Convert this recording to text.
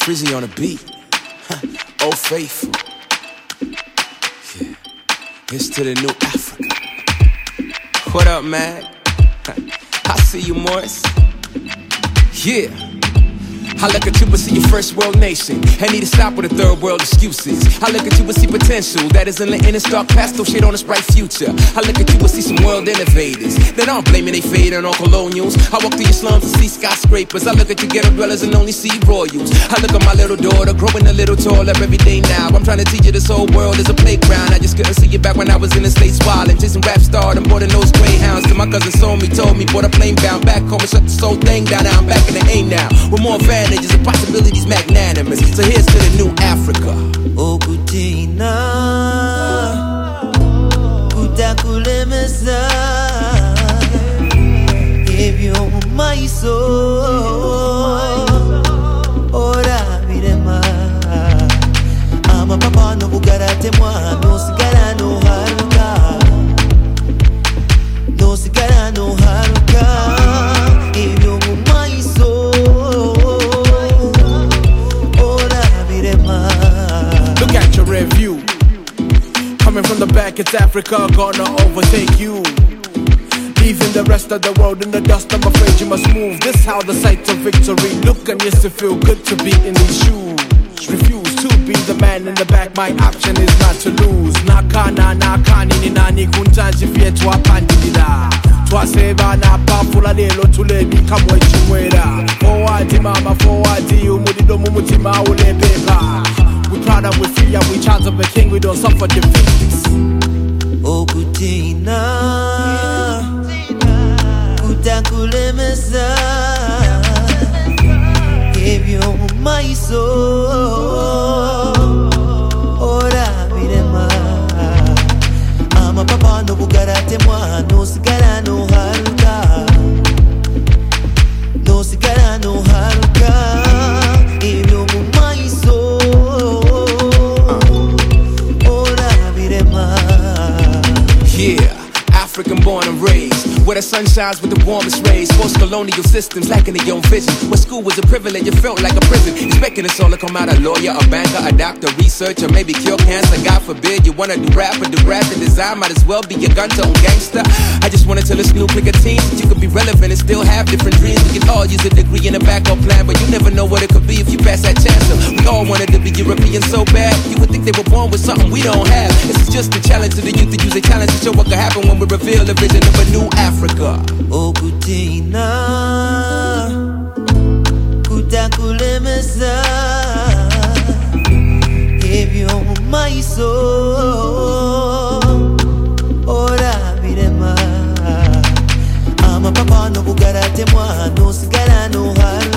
Frizzy on the beat. Oh, faithful. Yeah. Here's to the new Africa. What up, man? I see you, Morris. Yeah. I look at you and see your first world nation. I need to stop with the third world excuses. I look at you and see potential that is in the inner stark pastel shade on this bright future. I look at you and see some world innovators that aren't blaming they fade on colonials. I walk through your slums and see skyscrapers. I look at you ghetto dwellers and only see royals. I look at my little daughter growing a little taller every day now. I'm trying to teach you this whole world is a playground. I just couldn't see you back when I was in the States wildin', chasing rap star and boarding those greyhounds. Till my cousin told me, bought a plane bound back home and shut this whole thing down. Now I'm back in the A now with more advantages and possibilities magnanimous. So here's to the new Africa. Oh kutina kutakulemeza ebyo maiso ora birema amapapa no bugarate mwana osigara no haruka no sigara no haruka ebyo maiso. Look at your review. Coming from the back, it's Africa gonna overtake you. Leaving the rest of the world in the dust, I'm afraid you must move. This how the sight of victory look, and yes, it feel good to be in these shoes. Refuse to be the man in the back, my option is not to lose. Nakani ni nani kuntaji fie twapandilila twaseba na pafula lelo tulebi kamwe chimwera. Forward mama, forward umudido mumutima ulepepa. We proud and we free and we child of a king, we don't suffer defeats. Oh kutina kutakulemeza ebyo maiso ora birema amapapa no bugarate mwana osigara no haruka no sigara no haruka ebyo maiso ora birema. Yeah, African born and raised, where the sun shines with the warmest rays. Forced colonial systems lacking their own vision. Where school was a privilege, it felt like a prison. Expecting us all to come out a lawyer, a banker, a doctor, researcher, maybe cure cancer. God forbid you wanna do rap or do graphic design. Might as well be a gunter on gangster. I just wanna tell this new clique of teens that you could be relevant and still have different dreams. We can all use a degree and a backup plan, but you never know what it could be if you pass that chance. So we all wanted to be European so bad. You would think they were born with something we don't have. This is just a challenge to the youth to use a talent to show what could happen when we reveal the vision of a new Africa. Oh kutina kutakulemeza ebyo maiso ora birema amapapa no bugarate mwana osigara no haruka